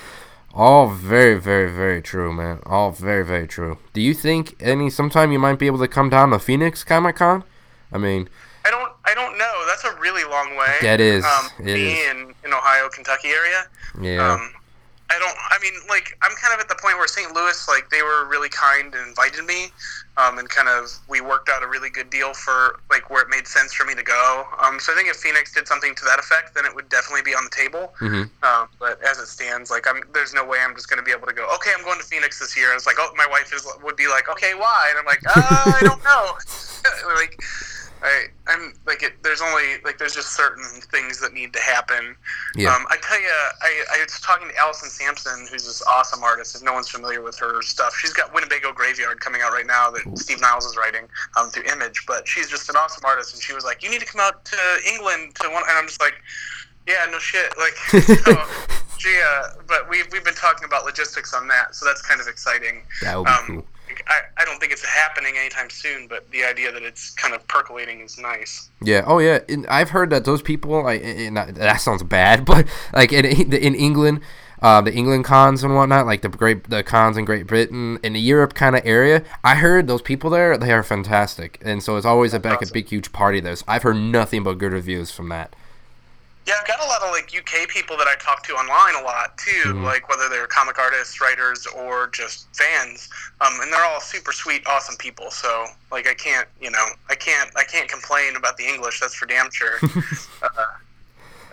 all very, very, very true, man. All very, very true. Do you think any sometime you might be able to come down to Phoenix Comic Con? I mean, I don't, I don't know. That's a really long way. That is, Um, it me is. in in Ohio, Kentucky area. yeah. Um, I don't. I mean, like, I'm kind of at the point where Saint Louis, like, they were really kind and invited me, um, and kind of we worked out a really good deal for like where it made sense for me to go. Um, so I think if Phoenix did something to that effect, then it would definitely be on the table. Mhm. Um, but as it stands, like, I'm there's no way I'm just going to be able to go. Okay, I'm going to Phoenix this year. And it's like, oh, my wife is would be like, okay, why? And I'm like, uh, I don't know. like. I, I'm like it. There's only like there's just certain things that need to happen. Yeah. Um, I tell you, I, I was talking to Allison Sampson, who's this awesome artist. If no one's familiar with her stuff, she's got Winnebago Graveyard coming out right now that Steve Niles is writing um, through Image. But she's just an awesome artist, and she was like, "You need to come out to England to one." And I'm just like, "Yeah, no shit." Like, so, she, uh, but we we've been talking about logistics on that, so that's kind of exciting. That would be Um, cool. I, I don't think it's happening anytime soon, but the idea that it's kind of percolating is nice. Yeah. Oh, yeah. And I've heard that those people, like, and that sounds bad, but like in in England, uh, the England cons and whatnot, like the great the cons in Great Britain and the Europe kind of area, I heard those people there, they are fantastic, and so it's always a That's like awesome. a big huge party there. So I've heard nothing but good reviews from that. Yeah, I've got a lot of like U K people that I talk to online a lot too, Mhm. like whether they're comic artists, writers, or just fans. Um, and they're all super sweet, awesome people. So like I can't, you know, I can't, I can't complain about the English. That's for damn sure. uh, like everybody,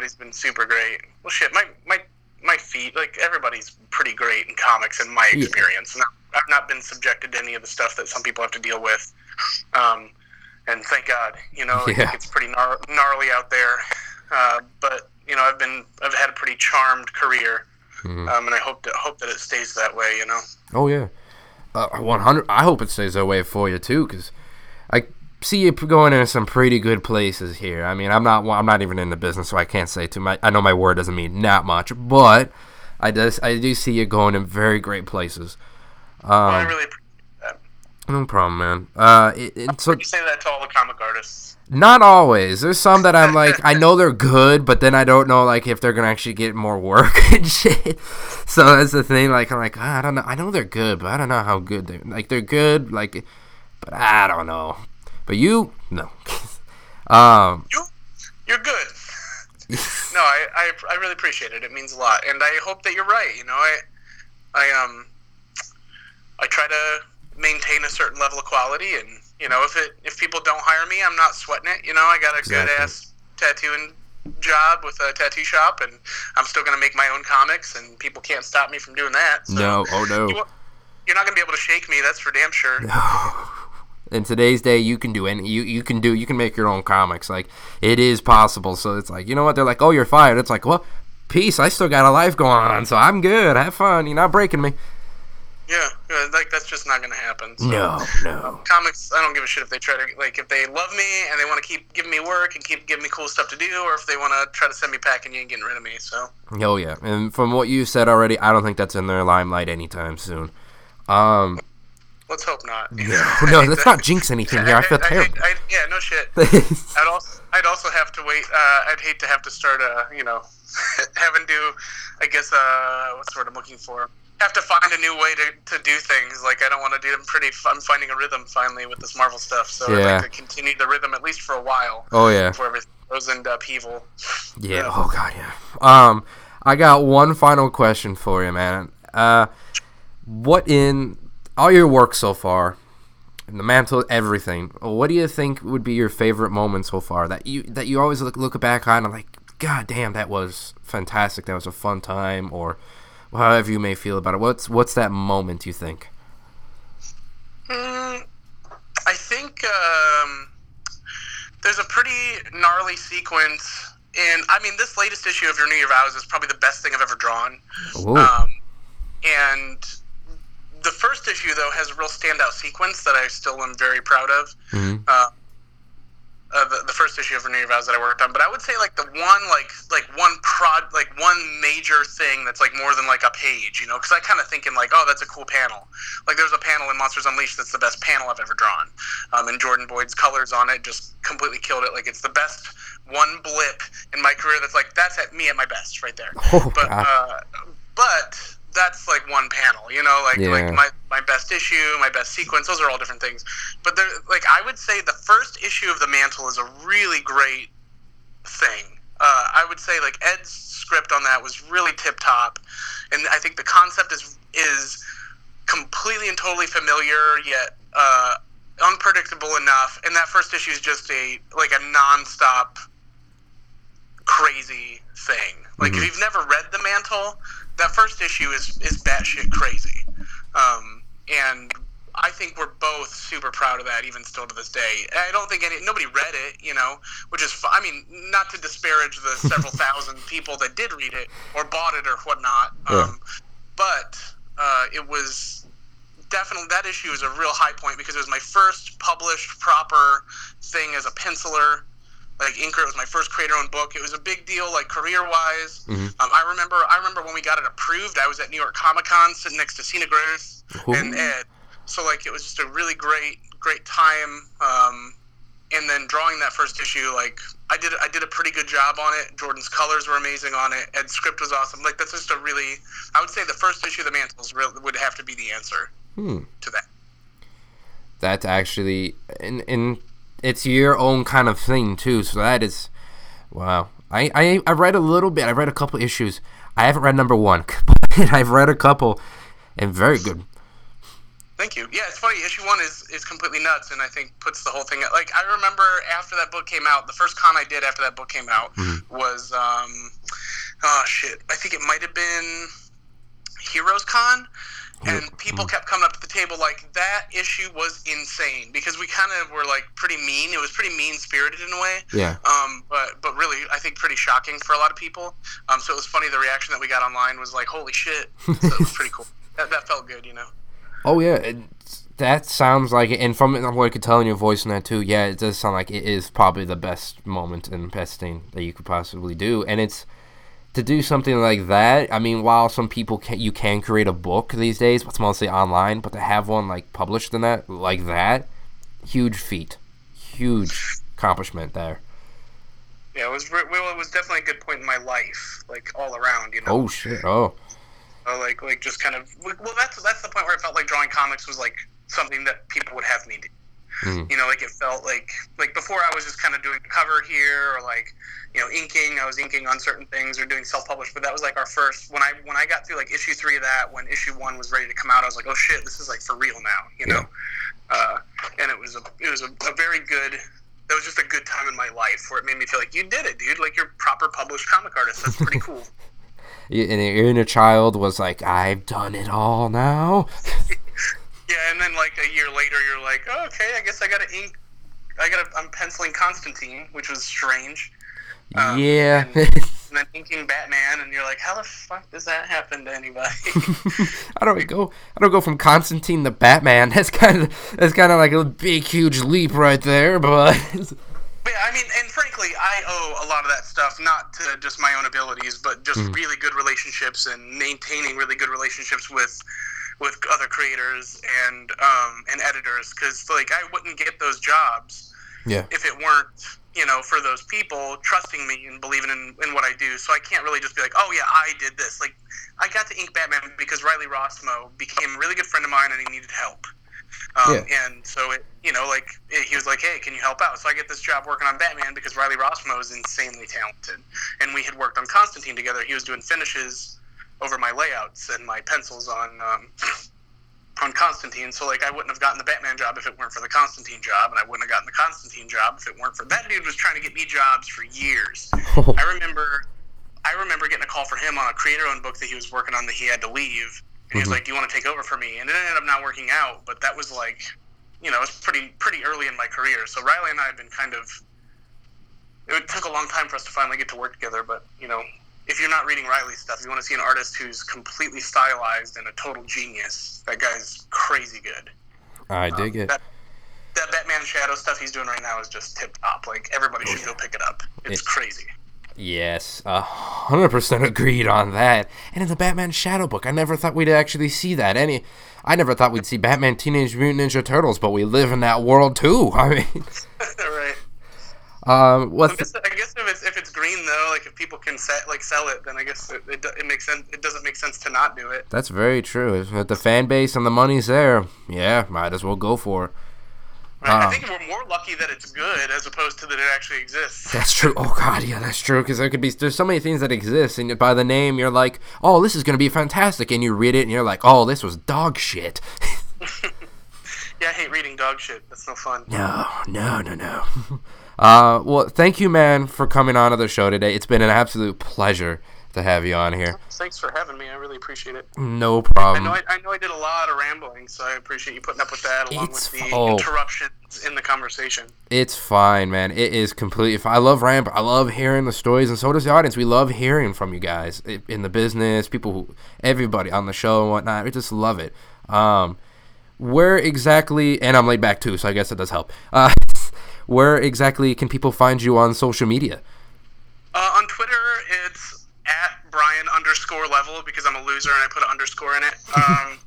everybody's been super great. Well, shit, my my my feet, like everybody's pretty great in comics in my experience, yeah. and I've not been subjected to any of the stuff that some people have to deal with. Um, and thank God, you know, yeah. I think it's pretty gnar- gnarly out there. Uh, but you know, I've been I've had a pretty charmed career, mm-hmm. um, and I hope to, hope that it stays that way. You know. Oh yeah, uh, one hundred. I hope it stays that way for you too, because I see you going into some pretty good places here. I mean, I'm not I'm not even in the business, so I can't say too much. I know my word doesn't mean that much, but I does I do see you going in very great places. Um, well, I really appreciate that. No problem, man. Uh, it, it, so you say that to all the comic artists. Not always. There's some that I'm like, I know they're good, but then I don't know like if they're gonna actually get more work and shit. So that's the thing. Like I'm like, I don't know. I know they're good, but I don't know how good they like. They're good, like, but I don't know. But you, no. um, you, you're good. No, I, I, I really appreciate it. It means a lot, and I hope that you're right. You know, I, I um, I try to maintain a certain level of quality, and you know, if it if people don't hire me, I'm not sweating it. You know, I got a exactly. good ass tattooing job with a tattoo shop, and I'm still gonna make my own comics, and people can't stop me from doing that. So no, oh no, you, you're not gonna be able to shake me. That's for damn sure. No. In today's day, you can do any you you can do you can make your own comics. Like it is possible. So it's like, you know what? They're like, oh, you're fired. It's like, well, peace. I still got a life going on, so I'm good. Have fun. You're not breaking me. Yeah, like that's just not gonna happen. So, no, no. Um, comics, I don't give a shit if they try to like if they love me and they want to keep giving me work and keep giving me cool stuff to do, or if they want to try to send me packing and getting rid of me. So. Oh yeah, and from what you said already, I don't think that's in their limelight anytime soon. Um. Let's hope not. No, no, let's not jinx anything here. I feel I, terrible. I, I, yeah, no shit. I'd also, I'd also have to wait. Uh, I'd hate to have to start, uh, you know, having to, I guess, uh, what's the word I'm looking for? Have to find a new way to, to do things. Like, I don't want to do them pretty. I'm finding a rhythm finally with this Marvel stuff. So yeah. I'd like to continue the rhythm at least for a while. Oh, yeah. Before everything goes into upheaval. Yeah. yeah. Oh, God, yeah. Um, I got one final question for you, man. Uh, what in all your work so far, and the mantle, everything, what do you think would be your favorite moment so far that you that you always look look back on and like, God damn, that was fantastic, that was a fun time, or however you may feel about it. What's what's that moment you think? Mm, I think um, there's a pretty gnarly sequence in. I mean, this latest issue of Your New Year Vows is probably the best thing I've ever drawn. Um, and the first issue, though, has a real standout sequence that I still am very proud of. Mm-hmm. Uh, uh, the, the first issue of Renew Your Vows that I worked on, but I would say like the one like like one prod like one major thing that's like more than like a page, you know, because I kind of thinking like, oh, that's a cool panel. Like there's a panel in Monsters Unleashed that's the best panel I've ever drawn, um, and Jordan Boyd's colors on it just completely killed it. Like it's the best one blip in my career that's like that's at me at my best right there. Oh, but uh, but. That's like one panel, you know, like yeah. like my, my best issue, my best sequence. Those are all different things. But there, like I would say, the first issue of The Mantle is a really great thing. Uh, I would say like Ed's script on that was really tip top, and I think the concept is is completely and totally familiar yet uh, unpredictable enough. And that first issue is just a like a nonstop crazy thing. Like mm-hmm. if you've never read The Mantle, that first issue is, is batshit crazy. Um, and I think we're both super proud of that, even still to this day. I don't think any nobody read it, you know, which is, I mean, not to disparage the several thousand people that did read it or bought it or whatnot. Um, yeah. But uh, it was definitely, that issue is a real high point because it was my first published proper thing as a penciler. Like Inker, it was my first creator-owned book. It was a big deal, like career-wise. Mm-hmm. Um, I remember, I remember when we got it approved. I was at New York Comic Con, sitting next to Cena Grace and Ed. So like, it was just a really great, great time. Um, and then drawing that first issue, like I did, I did a pretty good job on it. Jordan's colors were amazing on it. Ed's script was awesome. Like that's just a really, I would say the first issue of The Mantle real, would have to be the answer hmm. to that. That's actually in in. It's your own kind of thing too, so that is wow. I, I, I read a little bit. I read a couple issues. I haven't read number one, but I've read a couple, and very good. Thank you. Yeah, it's funny. Issue one is, is completely nuts, and I think puts the whole thing. Like, I remember after that book came out, the first con I did after that book came out mm-hmm. was, um, oh shit, I think it might have been Heroes Con, and people mm-hmm. kept coming up to the table like that issue was insane because we kind of were like pretty mean. It was pretty mean spirited in a way. Yeah. Um, but but really, I think pretty shocking for a lot of people. Um, so it was funny. The reaction that we got online was like, "Holy shit!" So it was pretty cool. That, that felt good, you know. Oh yeah, it, that sounds like it. And from what I could tell in your voice and that too, yeah, it does sound like it is probably the best moment and best thing that you could possibly do. And it's to do something like that. I mean, while some people can, you can create a book these days, but it's mostly online. But to have one like published in that like that, huge feat, huge accomplishment there. Yeah, it was. Well, it was definitely a good point in my life, like all around, you know. Oh shit! Oh. Uh, like, like just kind of. Well, that's that's the point where I felt like drawing comics was like something that people would have me do. Mm. You know, like it felt like like before I was just kind of doing the cover here or like, you know, inking. I was inking on certain things or doing self-published, but that was like our first. When I when I got through like issue three of that, when issue one was ready to come out, I was like, oh shit, this is like for real now, you know. Yeah. Uh, and it was a it was a, a very good. That was just a good time in my life where it made me feel like you did it, dude. Like you're a proper published comic artist. That's pretty cool. And your inner child was like, I've done it all now. Yeah, and then like a year later, you're like, oh, okay, I guess I got to ink. I got to. I'm penciling Constantine, which was strange. Um, yeah. And, and then inking Batman, and you're like, how the fuck does that happen to anybody? I don't go. I don't go from Constantine to Batman. That's kind of. That's kind of like a big, huge leap right there, but. Yeah, I mean, and frankly, I owe a lot of that stuff not to just my own abilities, but just mm. really good relationships and maintaining really good relationships with with other creators and um, and editors. Because like, I wouldn't get those jobs yeah. if it weren't, you know, for those people trusting me and believing in, in what I do. So I can't really just be like, oh yeah, I did this. Like, I got to ink Batman because Riley Rossmo became a really good friend of mine, and he needed help. Um, yeah. And so, it, you know, like, it, he was like, hey, can you help out? So I get this job working on Batman because Riley Rossmo is insanely talented. And we had worked on Constantine together. He was doing finishes over my layouts and my pencils on um, on Constantine. So, like, I wouldn't have gotten the Batman job if it weren't for the Constantine job, and I wouldn't have gotten the Constantine job if it weren't for... That dude was trying to get me jobs for years. I remember I remember getting a call for him on a creator-owned book that he was working on that he had to leave. And he was like, do you want to take over for me? And it ended up not working out, but that was like, you know, it was pretty pretty early in my career. So Riley and I have been kind of, it took a long time for us to finally get to work together, but, you know, if you're not reading Riley's stuff, you want to see an artist who's completely stylized and a total genius. That guy's crazy good. I dig um, it. That, that Batman Shadow stuff he's doing right now is just tip-top. Like, everybody should go pick it up. It's it, crazy. Yes, a hundred percent agreed on that. And in the Batman Shadow book, I never thought we'd actually see that. Any, I never thought we'd see Batman Teenage Mutant Ninja Turtles, but we live in that world too. I mean, right. Um, what? I guess, I guess if it's if it's green though, like if people can set like sell it, then I guess it, it it makes sense. It doesn't make sense to not do it. That's very true. If the fan base and the money's there, yeah, might as well go for it. Right. Um, I think we're more lucky that it's good as opposed to that it actually exists. That's true. Oh god, yeah, that's true. Because there could be there's so many things that exist, and by the name you're like, oh, this is gonna be fantastic, and you read it and you're like, oh, this was dog shit. Yeah, I hate reading dog shit. That's no fun. No, no, no, no. uh, well, thank you, man, for coming on to the show today. It's been an absolute pleasure to have you on here. Thanks for having me. I really appreciate it. No problem. I know I, I know I did a lot of rambling, so I appreciate you putting up with that along it's, with the oh, interruptions in the conversation. It's fine, man. It is completely fine. I love ramble. I love hearing the stories, and so does the audience. We love hearing from you guys in the business, people who, everybody on the show and whatnot. We just love it. Um, where exactly, and I'm laid back too, so I guess it does help. Uh, where exactly can people find you on social media? Uh, on Twitter, it's at Brian underscore level because I'm a loser and I put an underscore in it. Um,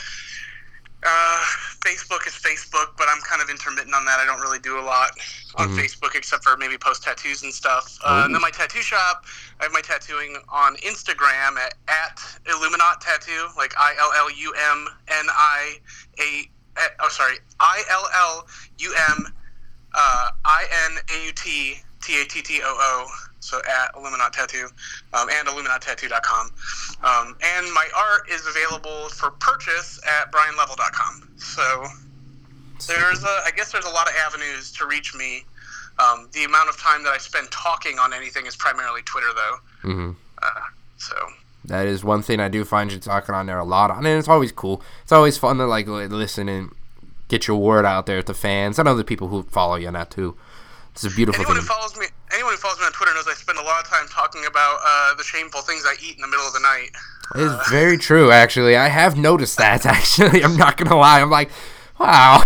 uh, Facebook is Facebook, but I'm kind of intermittent on that. I don't really do a lot on mm-hmm. Facebook except for maybe post tattoos and stuff. Uh, and then my tattoo shop, I have my tattooing on Instagram at, at Illuminat Tattoo, like I L L U M N I A, oh sorry, I L L U M uh, I N A U T T A T T O O. So at Illuminat Tattoo, um, and illuminat tattoo dot com. Um, and my art is available for purchase at brian level dot com. So there's a, I guess there's a lot of avenues to reach me. Um, the amount of time that I spend talking on anything is primarily Twitter, though. Mm-hmm. Uh, so that is one thing I do find you talking on there a lot on, and it's always cool. It's always fun to like listen and get your word out there to fans and other people who follow you on that too. It's a beautiful anyone thing. Who follows me, anyone who follows me on Twitter knows I spend a lot of time talking about uh, the shameful things I eat in the middle of the night. It is uh, very true, actually. I have noticed that, actually. I'm not going to lie. I'm like, wow.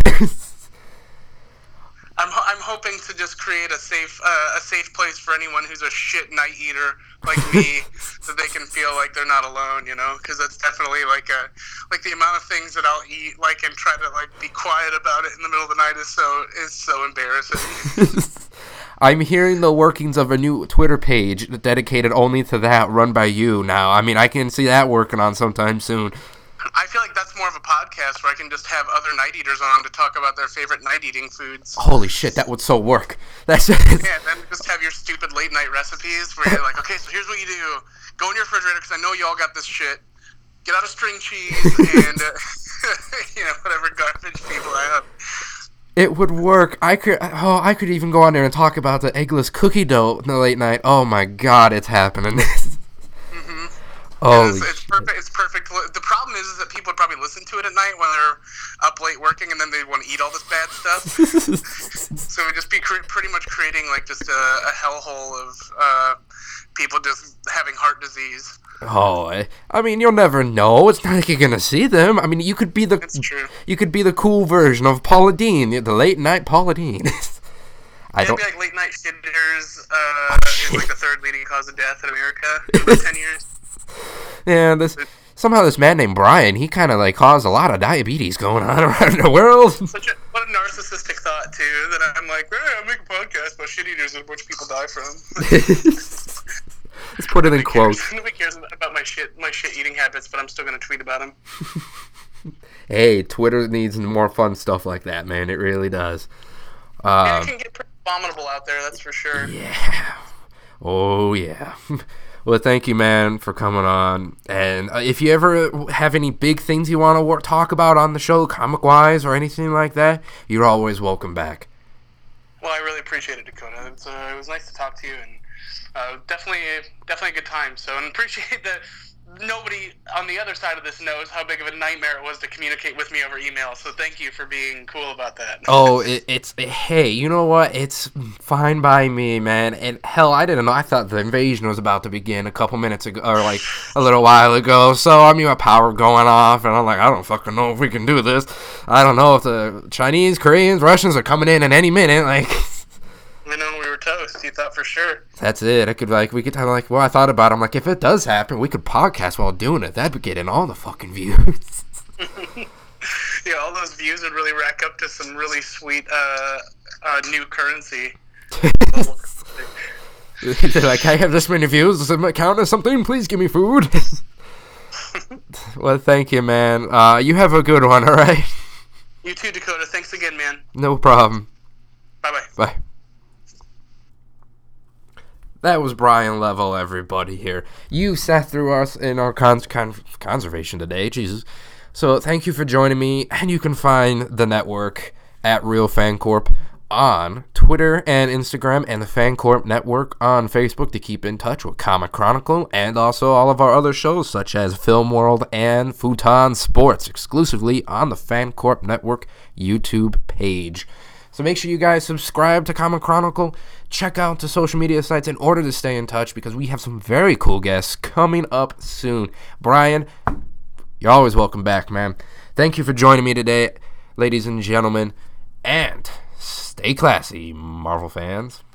I'm I'm hoping to just create a safe uh, a safe place for anyone who's a shit night eater like me, so they can feel like they're not alone, you know? Because that's definitely like a like the amount of things that I'll eat, like, and try to like be quiet about it in the middle of the night is so is so embarrassing. I'm hearing the workings of a new Twitter page dedicated only to that, run by you now. I mean, I can see that working on sometime soon. I feel like that's more of a podcast where I can just have other night eaters on to talk about their favorite night eating foods. Holy shit, that would so work. That's yeah, and then just have your stupid late night recipes where you're like, okay, so here's what you do. Go in your refrigerator because I know y'all got this shit. Get out a string cheese and, uh, you know, whatever garbage people have. It would work. I could oh, I could even go on there and talk about the eggless cookie dough in the late night. Oh my god, it's happening. mm-hmm. Oh, it's, it's perfect. It's perfect. The problem is, is that people would probably listen to it at night when they're up late working, and then they want to eat all this bad stuff. So it would just be cre- pretty much creating like just a, a hellhole of uh, people just having heart disease. Oh, I, I mean, you'll never know. It's not like you're gonna see them. I mean, you could be the That's true. You could be the cool version of Paula Deen, the late night Paula Deen. I It'd don't. be like late night shitters uh, Oh, is like the third leading cause of death in America in about ten years. Yeah, this somehow this man named Brian, he kind of like caused a lot of diabetes going on around the world. Such a, what a narcissistic thought too. That I'm like, hey, I'll make a podcast about shit eaters and which people die from. Let's put it in Nobody quotes. Cares. Nobody cares about my shit, my shit eating habits, but I'm still gonna tweet about them. Hey, Twitter needs more fun stuff like that, man. It really does. Um, yeah, it can get pretty abominable out there, that's for sure. Yeah. Oh yeah. Well, thank you, man, for coming on. And uh, if you ever have any big things you want to work, talk about on the show, comic-wise or anything like that, you're always welcome back. Well, I really appreciate it, Dakota. It's, uh, it was nice to talk to you, and uh, definitely, definitely a good time. So, and appreciate that nobody on the other side of this knows how big of a nightmare it was to communicate with me over email. So, thank you for being cool about that. Oh, it, it's hey, you know what? It's fine by me, man. And hell, I didn't know. I thought the invasion was about to begin a couple minutes ago, or like a little while ago. So I mean, my power going off, and I'm like, I don't fucking know if we can do this. I don't know if the Chinese, Koreans, Russians are coming in at any minute. Like. I know we were toast. You thought for sure. That's it. I could like we could have like well I thought about it. I'm like if it does happen, we could podcast while doing it. That'd be getting all the fucking views. Yeah, all those views would really rack up to some really sweet uh, uh, new currency. They're like, I have this many views. Does it count as something? Please give me food. Well, thank you, man. Uh, you have a good one. All right. You too, Dakota. Thanks again, man. No problem. Bye-bye. Bye. That was Brian Level, everybody here. You sat through us in our con- con- conservation today, Jesus. So thank you for joining me, and you can find the network at Real Fan Corp on Twitter and Instagram, and the Fan Corp Network on Facebook to keep in touch with Comic Chronicle, and also all of our other shows such as Film World and Futon Sports, exclusively on the Fan Corp Network YouTube page. So make sure you guys subscribe to Comic Chronicle, check out the social media sites in order to stay in touch, because we have some very cool guests coming up soon. Brian, you're always welcome back, man. Thank you for joining me today, ladies and gentlemen, and stay classy, Marvel fans.